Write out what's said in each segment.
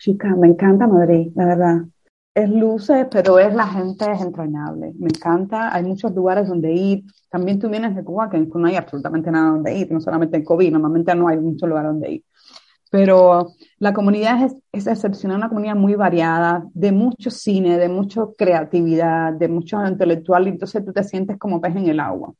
Chica, me encanta Madrid, la verdad. Es luces, pero es la gente es entrañable. Me encanta, hay muchos lugares donde ir. También tú vienes de Cuba, que no hay absolutamente nada donde ir, no solamente el COVID, normalmente no hay muchos lugares donde ir. Pero la comunidad es excepcional, una comunidad muy variada, de mucho cine, de mucha creatividad, de mucho intelectual, y entonces tú te sientes como pez en el agua.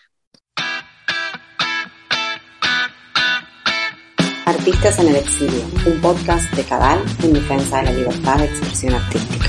Artistas en el exilio, un podcast de Cadal en defensa de la libertad de expresión artística.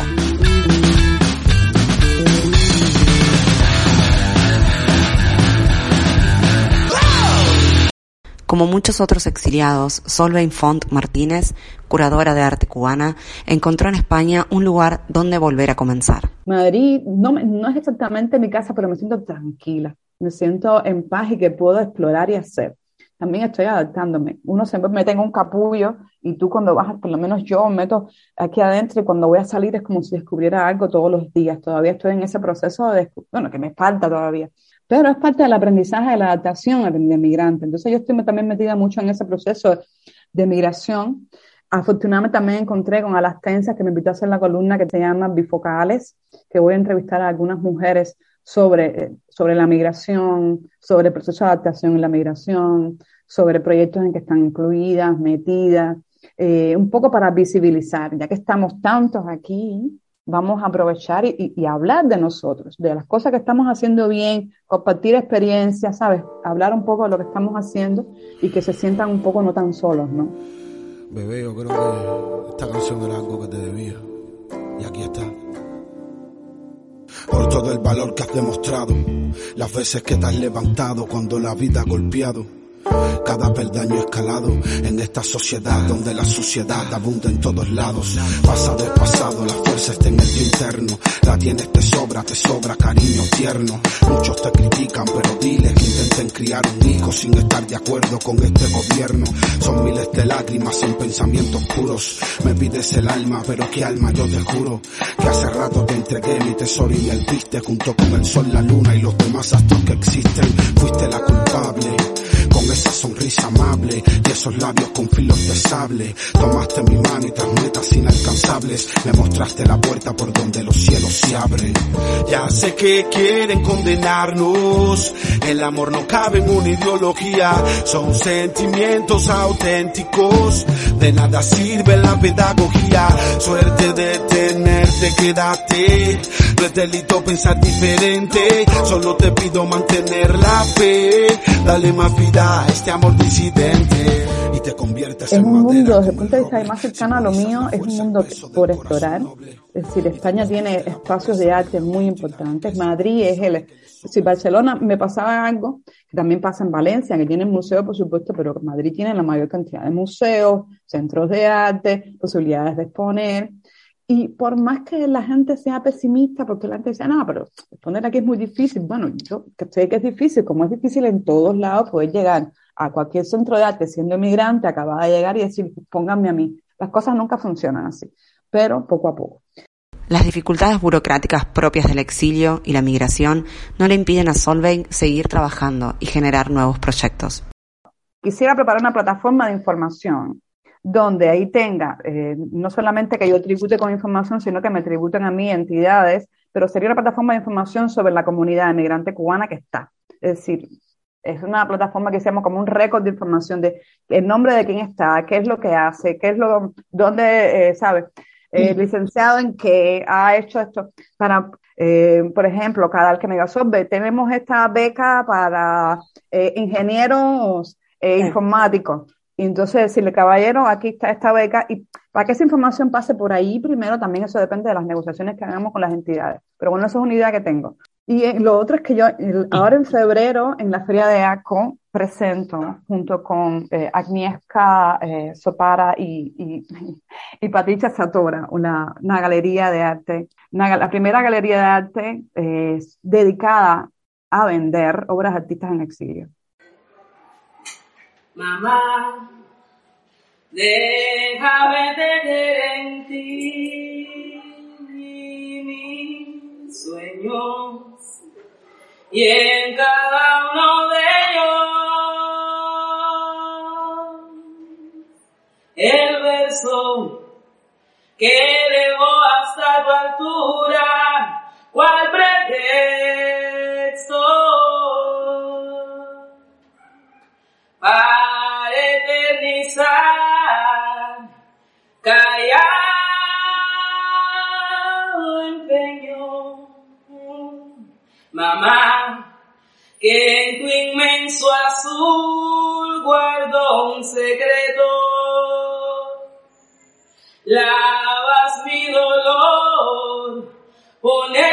Como muchos otros exiliados, Solveig Font Martínez, curadora de arte cubana, encontró en España un lugar donde volver a comenzar. Madrid no es exactamente mi casa, pero me siento tranquila, me siento en paz y que puedo explorar y hacer. También estoy adaptándome. Uno siempre mete en un capullo y tú cuando bajas, por lo menos yo me meto aquí adentro y cuando voy a salir es como si descubriera algo todos los días. Todavía estoy en ese proceso bueno, que me falta todavía. Pero es parte del aprendizaje de la adaptación de migrante. Entonces yo estoy también metida mucho en ese proceso de migración. Afortunadamente también encontré con Alastensa, que me invitó a hacer la columna que se llama Bifocales, que voy a entrevistar a algunas mujeres sobre la migración, sobre el proceso de adaptación en la migración, sobre proyectos en que están incluidas, metidas, un poco para visibilizar, ya que estamos tantos aquí, vamos a aprovechar y hablar de nosotros, de las cosas que estamos haciendo bien, compartir experiencias, ¿sabes? Hablar un poco de lo que estamos haciendo y que se sientan un poco no tan solos, ¿no? Bebé, yo creo que esta canción era algo que te debía. Y aquí está. Por todo el valor que has demostrado, las veces que te has levantado cuando la vida ha golpeado, cada peldaño escalado en esta sociedad donde la suciedad abunda en todos lados. Pasado es pasado, la fuerza está en el día interno. La tienes, te sobra cariño tierno. Muchos te critican, pero diles que intenten criar un hijo sin estar de acuerdo con este gobierno. Son miles de lágrimas en pensamientos puros. Me pides el alma, pero qué alma, yo te juro que hace rato te entregué mi tesoro y me viste junto con el sol, la luna y los demás astros que existen. Fuiste la culpable con esa sonrisa amable y esos labios con filos de sable. Tomaste mi mano y tras metas inalcanzables me mostraste la puerta por donde los cielos se abren. Ya sé que quieren condenarnos, el amor no cabe en una ideología, son sentimientos auténticos, de nada sirve la pedagogía. Suerte de tenerte, quédate, no es delito pensar diferente, solo te pido mantener la fe, dale más vida a este amor disidente y te conviertes en un mundo, madera. desde el punto de vista más cercano a lo mío, es un mundo por explorar. Es decir, España tiene espacios de arte muy importantes. Madrid si Barcelona me pasaba algo, que también pasa en Valencia, que tiene museos, por supuesto, pero Madrid tiene la mayor cantidad de museos, centros de arte, posibilidades de exponer. Y por más que la gente sea pesimista, porque la gente dice, no, pero exponer aquí es muy difícil. Bueno, yo sé que es difícil, como es difícil en todos lados poder llegar a cualquier centro de arte siendo inmigrante, acababa de llegar y decir, pónganme a mí. Las cosas nunca funcionan así, pero poco a poco. Las dificultades burocráticas propias del exilio y la migración no le impiden a Solveig seguir trabajando y generar nuevos proyectos. Quisiera preparar una plataforma de información donde ahí tenga, no solamente que yo tribute con información, sino que me tributen a mí entidades, pero sería una plataforma de información sobre la comunidad inmigrante cubana que está. Es decir, es una plataforma que se llama como un récord de información de el nombre de quién está, qué es lo que hace, dónde, ¿sabes? Licenciado en qué, ha hecho esto. Para, por ejemplo, Cadal que me Solveig, tenemos esta beca para ingenieros informáticos. Y entonces decirle, caballero, aquí está esta beca, y para que esa información pase por ahí primero, también eso depende de las negociaciones que hagamos con las entidades. Pero bueno, eso es una idea que tengo. Y lo otro es que yo, ahora en febrero, en la Feria de ACO, presento, junto con Agnieszka Sopara y Patricia Satora, una galería de arte, la primera galería de arte dedicada a vender obras de artistas en exilio. Mamá, déjame tener en ti mis sueños y en cada uno de ellos el verso que elevó hasta tu altura, ¿cuál pretexto para eternizar, callado empeño? Mamá, que en tu inmenso azul guardo un secreto, lavas mi dolor, pones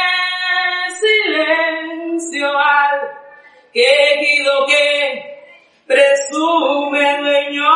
silencio al que equivoqué, presume dueño.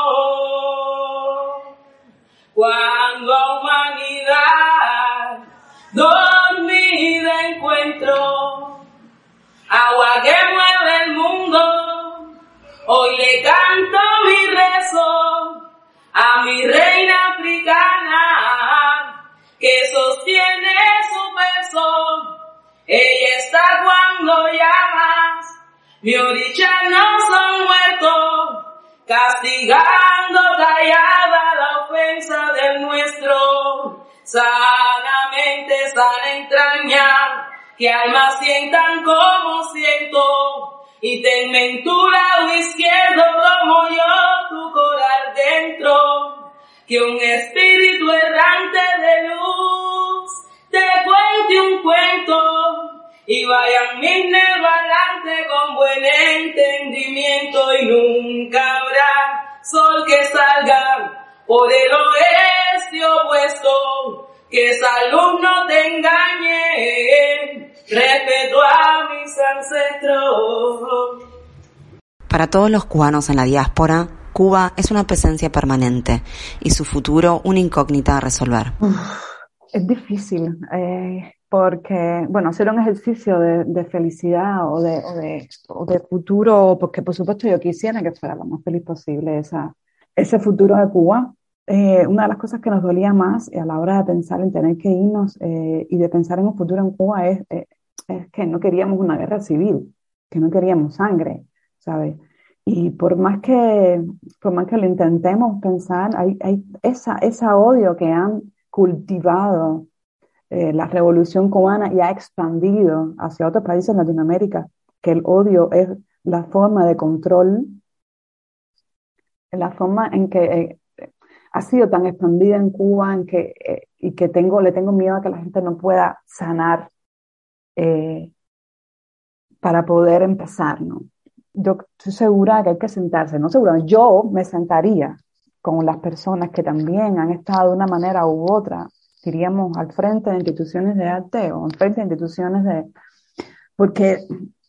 Cuando a humanidad dormida encuentro, agua que mueve el mundo, hoy le canto mi rezo a mi reina africana, que sostiene su peso. Ella está cuando llamas, mi orilla no son muertos, castigando callada la ofensa del nuestro. Sanamente, sana entraña, que almas sientan como siento, y tenme en tu lado izquierdo como yo tu coral dentro, que un espíritu errante de luz te cuente un cuento, y vayan mis negros adelante con buen entendimiento, y nunca habrá sol que salga por el oeste opuesto, que esa luz no te engañe, respeto a mis ancestros. Para todos los cubanos en la diáspora, Cuba es una presencia permanente y su futuro una incógnita a resolver. Es difícil, porque, bueno, hacer un ejercicio de felicidad o de futuro, porque por supuesto yo quisiera que fuera lo más feliz posible ese futuro de Cuba. Una de las cosas que nos dolía más a la hora de pensar en tener que irnos y de pensar en un futuro en Cuba es que no queríamos una guerra civil, que no queríamos sangre, ¿sabes? Y por más que lo intentemos pensar, hay ese odio que han cultivado la revolución cubana y ha expandido hacia otros países de Latinoamérica, que el odio es la forma de control, la forma en que ha sido tan expandida en Cuba y que le tengo miedo a que la gente no pueda sanar para poder empezar, ¿no? Yo estoy segura que hay que sentarse, no segura, yo me sentaría con las personas que también han estado de una manera u otra, diríamos, al frente de instituciones de arte o al frente de instituciones porque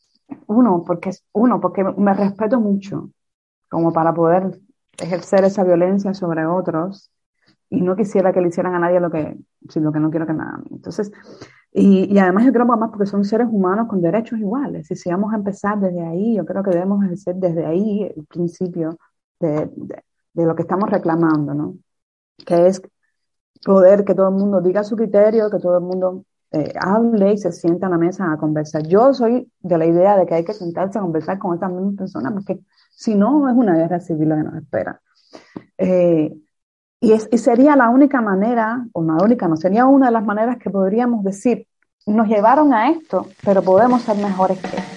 me respeto mucho como para poder ejercer esa violencia sobre otros, y no quisiera que le hicieran a nadie lo que no quiero que me hagan a mí. Entonces, y además yo creo más porque son seres humanos con derechos iguales, y si vamos a empezar desde ahí, yo creo que debemos ejercer desde ahí el principio de lo que estamos reclamando, ¿no? Que es poder que todo el mundo diga su criterio, que todo el mundo hable y se sienta a la mesa a conversar. Yo soy de la idea de que hay que sentarse a conversar con estas mismas personas, porque si no es una guerra civil la que nos espera. Y sería la única manera, o no la única, no, sería una de las maneras que podríamos decir, nos llevaron a esto, pero podemos ser mejores que esto.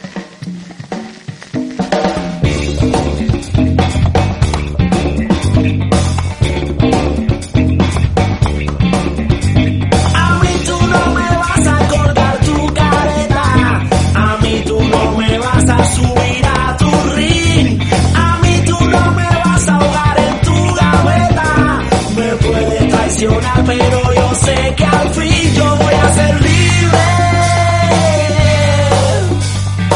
Pero yo sé que al fin yo voy a ser libre.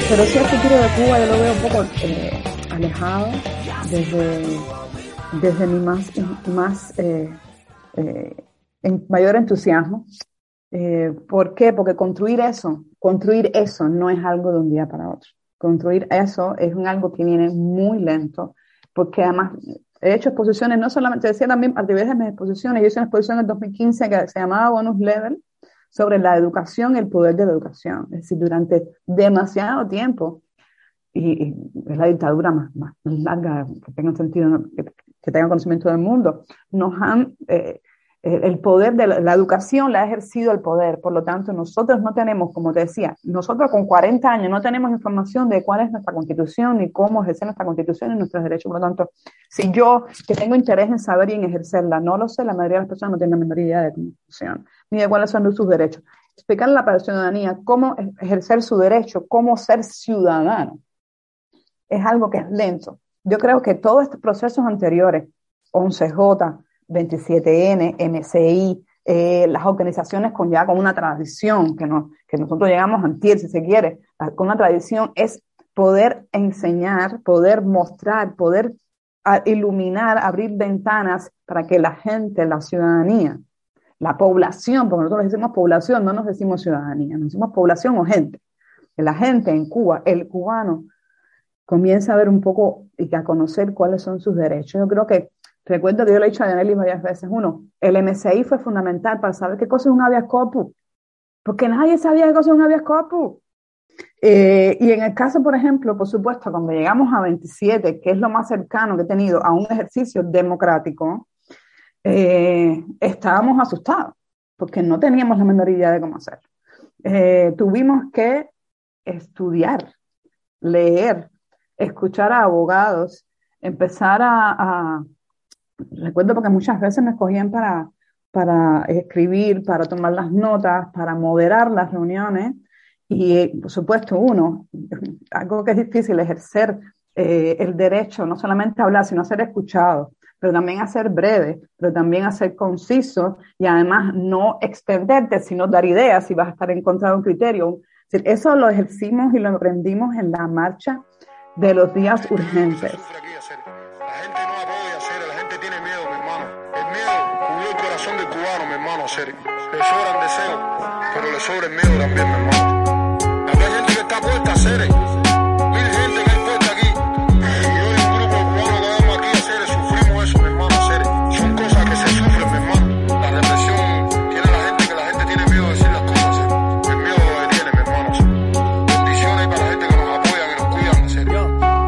Pero sí, el futuro de Cuba yo lo veo un poco alejado desde mi mayor entusiasmo. ¿Por qué? Porque construir eso no es algo de un día para otro. Construir eso es algo que viene muy lento, porque además he hecho exposiciones, no solamente, decía también a través de mis exposiciones, yo hice una exposición en el 2015 que se llamaba Bonus Level, sobre la educación y el poder de la educación. Es decir, durante demasiado tiempo, y es la dictadura más larga que tenga sentido, que tenga conocimiento del mundo, nos han, el poder de la educación la ha ejercido el poder. Por lo tanto, nosotros no tenemos, como te decía, nosotros con 40 años no tenemos información de cuál es nuestra constitución, ni cómo ejercer nuestra constitución y nuestros derechos. Por lo tanto, si yo, que tengo interés en saber y en ejercerla, no lo sé, la mayoría de las personas no tienen la menor idea de constitución, ni de cuáles son sus derechos. Explicarle a la ciudadanía cómo ejercer su derecho, cómo ser ciudadano, es algo que es lento. Yo creo que todos estos procesos anteriores, 11J, 27N, MCI, las organizaciones con una tradición, que nosotros llegamos antier, si se quiere, con una tradición, es poder enseñar, poder mostrar, poder iluminar, abrir ventanas para que la gente, la ciudadanía, la población, porque nosotros decimos población, no nos decimos ciudadanía, nos decimos población o gente. Que la gente en Cuba, el cubano, comienza a ver un poco y a conocer cuáles son sus derechos. Yo creo que, recuerdo que yo le he dicho a Yaneli varias veces, el MCI fue fundamental para saber qué cosa es un habeas corpus, porque nadie sabía qué cosa es un habeas corpus. Y en el caso, por ejemplo, por supuesto, cuando llegamos a 27, que es lo más cercano que he tenido a un ejercicio democrático, estábamos asustados, porque no teníamos la menor idea de cómo hacer. Tuvimos que estudiar, leer, escuchar a abogados, empezar recuerdo porque muchas veces me escogían para escribir, para tomar las notas, para moderar las reuniones, y por supuesto algo que es difícil, ejercer el derecho, no solamente a hablar, sino a ser escuchado, pero también a ser breve, pero también a ser conciso, y además no extenderte, sino dar ideas si vas a estar en contra de un criterio. Eso lo ejercimos y lo aprendimos en la marcha de los días urgentes. La gente no apoya, serio, la gente tiene miedo, mi hermano. El miedo cubrió el corazón del cubano, mi hermano, serio. Le sobran deseos, pero le sobra el miedo también, mi hermano. Aquí hay gente que está puesta, serio. Mil gente que hay puesta aquí. Y yo y un grupo de cubanos que vamos aquí a serio, sufrimos eso, mi hermano, serio. Son cosas que se sufren, mi hermano. La represión tiene a la gente que la gente tiene miedo de decir las cosas, serio. El miedo lo detiene, mi hermano, serio. Bendiciones para la gente que nos apoya, que nos cuidan, serio.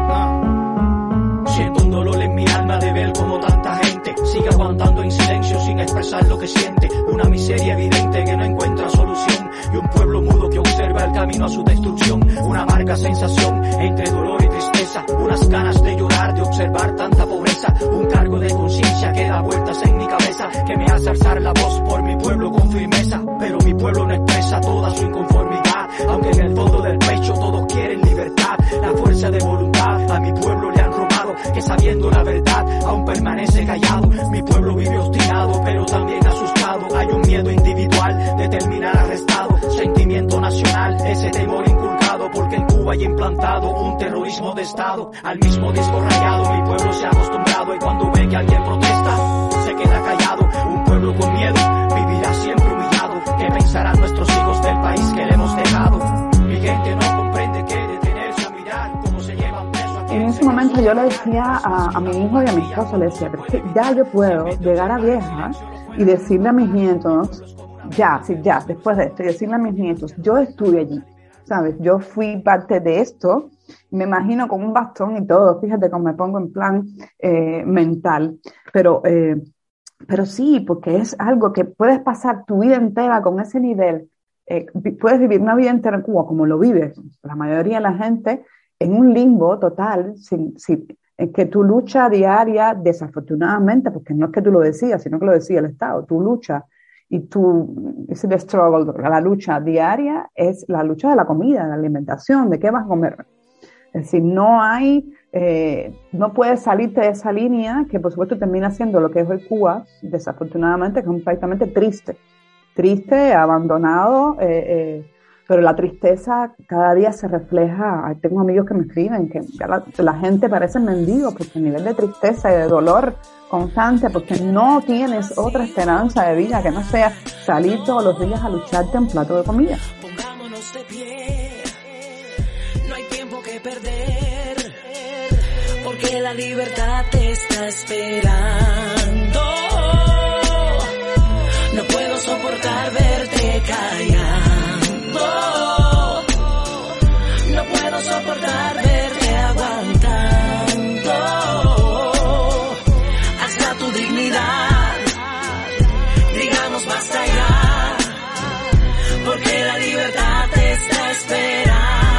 Siento un dolor en mi alma de ver como tanta gente sigue aguantando en silencio sin expresar lo que siente. Una miseria evidente que no encuentra solución, y un pueblo mudo que observa el camino a su destrucción. Una amarga sensación entre dolor y tristeza, unas ganas de llorar de observar tanta pobreza. Un cargo de conciencia que da vueltas en mi cabeza, que me hace alzar la voz por mi pueblo con firmeza. Pero mi pueblo no expresa toda su inconformidad, aunque en el fondo del pecho todos quieren libertad. La fuerza de voluntad a mi pueblo le han robado, que sabiendo la verdad aún permanece callado. Mi pueblo vive obstinado pero también asustado. Hay un miedo individual de terminar arrestado, sentimiento nacional, ese temor inculcado, porque en Cuba hay implantado un terrorismo de Estado. Al mismo disco rayado mi pueblo se ha acostumbrado, y cuando ve que alguien protesta se queda callado. Un pueblo con miedo vivirá siempre humillado. ¿Qué pensarán nuestros hijos del país que le hemos dejado? Mi gente no comprende que detenerse a mirar cómo se llevan preso aquí. En ese momento yo le decía a mi hijo y a mi esposa, le decía, pero es que ya yo puedo llegar a vieja y decirle a mis nietos, después de esto, y decirle a mis nietos, yo estuve allí, ¿sabes? Yo fui parte de esto, me imagino con un bastón y todo, fíjate cómo me pongo en plan mental, pero sí, porque es algo que puedes pasar tu vida entera con ese nivel, puedes vivir una vida entera en Cuba como lo vive la mayoría de la gente, en un limbo total, en que tu lucha diaria, desafortunadamente, porque no es que tú lo decías, sino que lo decía el Estado, tu lucha y es el struggle, la lucha diaria es la lucha de la comida, de la alimentación, de qué vas a comer. Es decir, no puedes salirte de esa línea que por supuesto termina siendo lo que es hoy Cuba, desafortunadamente, que es un país triste, abandonado, pero la tristeza cada día se refleja. Tengo amigos que me escriben que ya la gente parece mendigo porque el nivel de tristeza y de dolor constante, porque no tienes otra esperanza de vida que no sea salir todos los días a lucharte un plato de comida. Pongámonos de pie, no hay tiempo que perder, porque la libertad te está esperando. No puedo soportar verte callando, no puedo soportar verte aguantando. Hasta tu dignidad, digamos basta ya, porque la libertad te está esperando.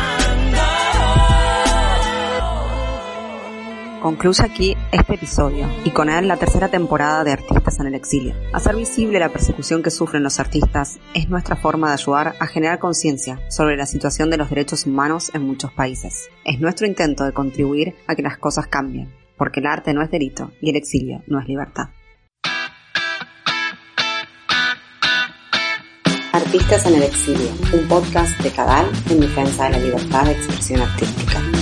Concluye aquí este episodio y con él la tercera temporada de Artistas en el Exilio. Hacer visible la persecución que sufren los artistas es nuestra forma de ayudar a generar conciencia sobre la situación de los derechos humanos en muchos países. Es nuestro intento de contribuir a que las cosas cambien, porque el arte no es delito y el exilio no es libertad. Artistas en el Exilio, un podcast de Cadal en defensa de la libertad de expresión artística.